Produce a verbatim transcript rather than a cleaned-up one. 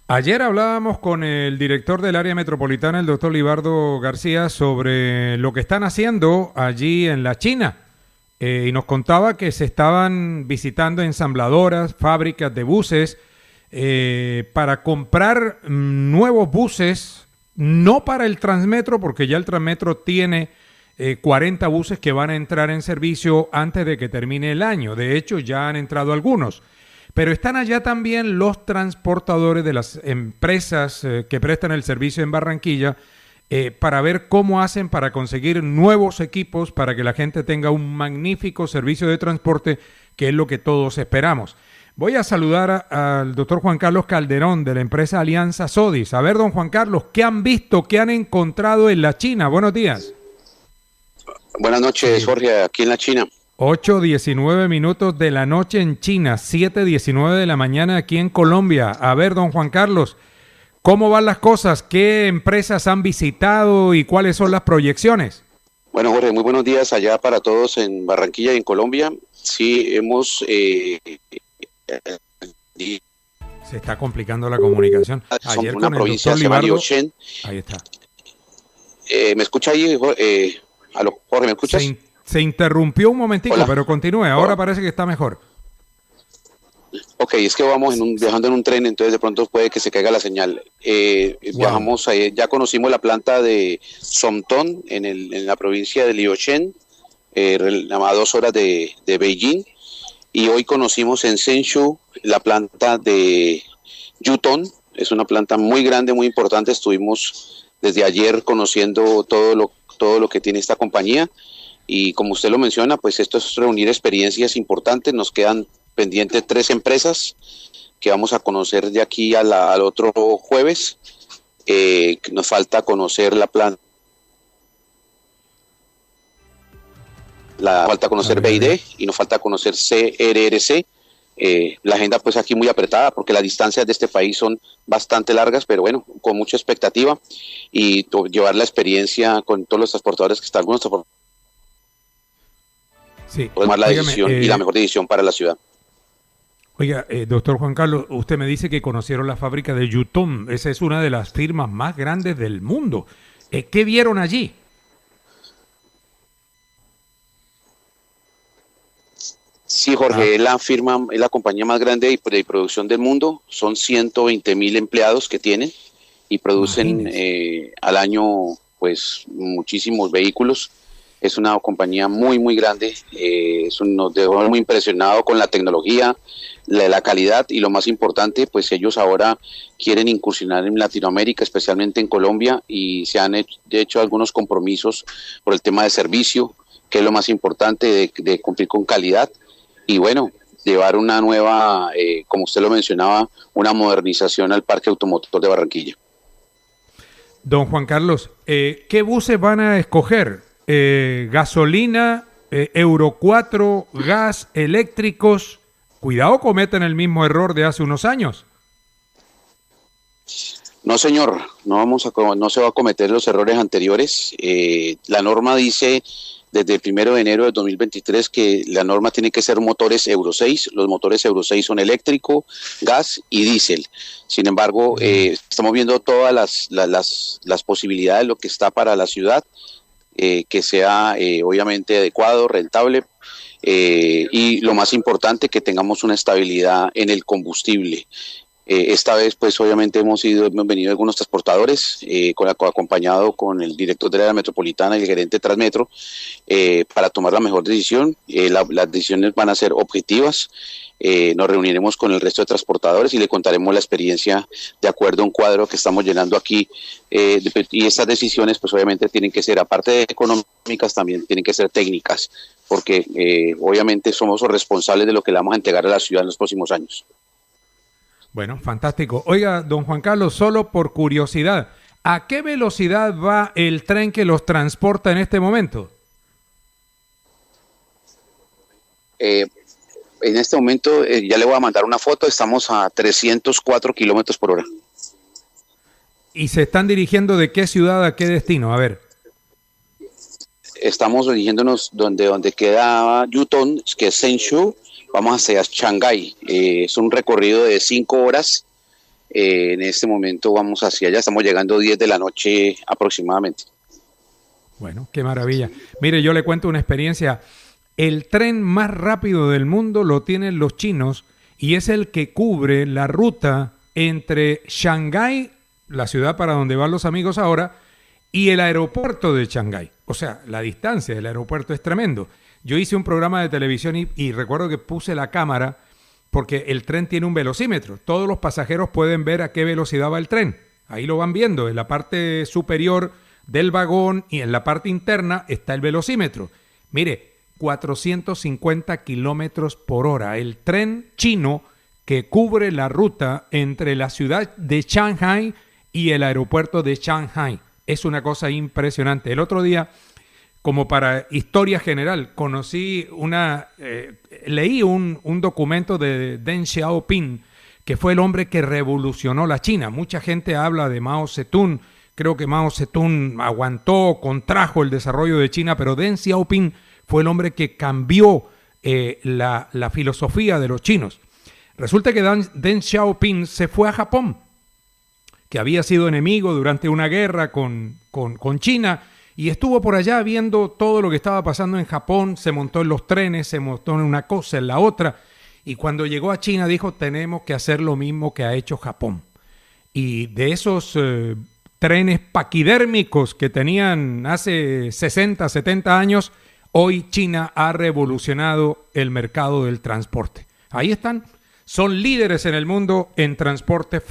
Ayer hablábamos con el director del área metropolitana, el doctor Libardo García, sobre lo que están haciendo allí en la China. Eh, y nos contaba que se estaban visitando ensambladoras, fábricas de buses, eh, para comprar mm, nuevos buses, no para el Transmetro, porque ya el Transmetro tiene eh, cuarenta buses que van a entrar en servicio antes de que termine el año. De hecho, ya han entrado algunos. Pero están allá también los transportadores de las empresas eh, que prestan el servicio en Barranquilla, eh, para ver cómo hacen para conseguir nuevos equipos para que la gente tenga un magnífico servicio de transporte, que es lo que todos esperamos. Voy a saludar a- al doctor Juan Carlos Calderón de la empresa Alianza Sodis. A ver, don Juan Carlos, ¿qué han visto, qué han encontrado en la China? Buenos días. Buenas noches, Sí. Jorge, aquí en la China. ocho diecinueve minutos de la noche en China, siete diecinueve de la mañana aquí en Colombia. A ver, don Juan Carlos, ¿cómo van las cosas? ¿Qué empresas han visitado y cuáles son las proyecciones? Bueno, Jorge, muy buenos días allá para todos en Barranquilla y en Colombia. Sí, hemos... Eh, eh, Se está complicando la comunicación. somos Ayer una con el provincia, doctor se llama Libardo, Liuchén. ahí está. Eh, ¿Me escucha ahí, Jo- eh, aló, Jorge, ¿me Se, escuchas? in- se interrumpió un momentico, Hola. pero continúe. Ahora parece que está mejor. Ok, es que vamos en un, viajando en un tren, entonces de pronto puede que se caiga la señal. Eh, Wow. Viajamos, eh, ya conocimos la planta de Somtón en, el, en la provincia de Liuchén, eh, rel- a dos horas de, de Beijing. Y hoy conocimos en Senshu la planta de Yutong. Es una planta muy grande, muy importante. Estuvimos desde ayer conociendo todo lo, todo lo que tiene esta compañía. Y como usted lo menciona, pues esto es reunir experiencias importantes. Nos quedan pendientes tres empresas que vamos a conocer de aquí a la, al otro jueves. Eh, nos falta conocer la planta. La, falta conocer B I D y nos falta conocer C R R C. Eh, la agenda pues aquí muy apretada porque las distancias de este país son bastante largas, pero bueno, con mucha expectativa y to- llevar la experiencia con todos los transportadores que están, algunos transportadores, Sí. tomar la Óigame, decisión eh, y la mejor decisión para la ciudad. Oiga, eh, doctor Juan Carlos, usted me dice que conocieron la fábrica de Yutong. Esa es una de las firmas más grandes del mundo. Eh, ¿Qué vieron allí? Sí, Ah, Jorge, es la firma, es la compañía más grande de, de producción del mundo. Son ciento veinte mil empleados que tienen y producen imagínese. eh, al año pues muchísimos vehículos. Es una compañía muy, muy grande. Eh, es un- nos dejó muy impresionado con la tecnología, la, la calidad y lo más importante, pues ellos ahora quieren incursionar en Latinoamérica, especialmente en Colombia, y se han hecho, hecho algunos compromisos por el tema de servicio, que es lo más importante, de, de cumplir con calidad y bueno, llevar una nueva, eh, como usted lo mencionaba, una modernización al parque automotor de Barranquilla. Don Juan Carlos, eh, ¿qué buses van a escoger? Eh, ¿gasolina, eh, Euro cuatro, gas, eléctricos? Cuidado, cometen el mismo error de hace unos años. No, señor, no, vamos a, co- no se va a cometer los errores anteriores. Eh, la norma dice desde el primero de enero de dos mil veintitrés que la norma tiene que ser motores Euro seis. Los motores Euro seis son eléctrico, gas y diésel. Sin embargo, eh, estamos viendo todas las, la- las, las posibilidades, lo que está para la ciudad, eh, que sea eh, obviamente adecuado, rentable, eh, y lo más importante, que tengamos una estabilidad en el combustible. Eh, esta vez, pues obviamente hemos ido, hemos venido algunos transportadores, eh, con, acompañado con el director de la metropolitana y el gerente de Transmetro, eh, para tomar la mejor decisión. Eh, la, las decisiones van a ser objetivas. Eh, nos reuniremos con el resto de transportadores y le contaremos la experiencia de acuerdo a un cuadro que estamos llenando aquí. Eh, de, y estas decisiones, pues obviamente tienen que ser, aparte de económicas, también tienen que ser técnicas, porque eh, obviamente somos los responsables de lo que le vamos a entregar a la ciudad en los próximos años. Bueno, fantástico. Oiga, don Juan Carlos, solo por curiosidad, ¿a qué velocidad va el tren que los transporta en este momento? Eh, en este momento, eh, ya le voy a mandar una foto, estamos a trescientos cuatro kilómetros por hora. ¿Y se están dirigiendo de qué ciudad a qué destino? A ver. Estamos dirigiéndonos donde, donde queda Yutong, que es Senshu, vamos hacia Shanghái. Eh, es un recorrido de cinco horas Eh, en este momento vamos hacia allá, estamos llegando diez de la noche aproximadamente. Bueno, qué maravilla. Mire, yo le cuento una experiencia. El tren más rápido del mundo lo tienen los chinos y es el que cubre la ruta entre Shanghái, la ciudad para donde van los amigos ahora, y el aeropuerto de Shanghái. O sea, la distancia del aeropuerto es tremendo. Yo hice un programa de televisión y, y recuerdo que puse la cámara porque el tren tiene un velocímetro. Todos los pasajeros pueden ver a qué velocidad va el tren. Ahí lo van viendo. En la parte superior del vagón y en la parte interna está el velocímetro. Mire, cuatrocientos cincuenta kilómetros por hora. El tren chino que cubre la ruta entre la ciudad de Shanghái y el aeropuerto de Shanghái. Es una cosa impresionante. El otro día, como para historia general, conocí una, eh, leí un, un documento de Deng Xiaoping, que fue el hombre que revolucionó la China. Mucha gente habla de Mao Zedong. Creo que Mao Zedong aguantó, contrajo el desarrollo de China, pero Deng Xiaoping fue el hombre que cambió eh, la, la filosofía de los chinos. Resulta que Dan, Deng Xiaoping se fue a Japón, que había sido enemigo durante una guerra con, con, con China, y estuvo por allá viendo todo lo que estaba pasando en Japón, se montó en los trenes, se montó en una cosa, en la otra, y cuando llegó a China dijo, tenemos que hacer lo mismo que ha hecho Japón. Y de esos eh, trenes paquidérmicos que tenían hace sesenta, setenta años, hoy China ha revolucionado el mercado del transporte. Ahí están, son líderes en el mundo en transporte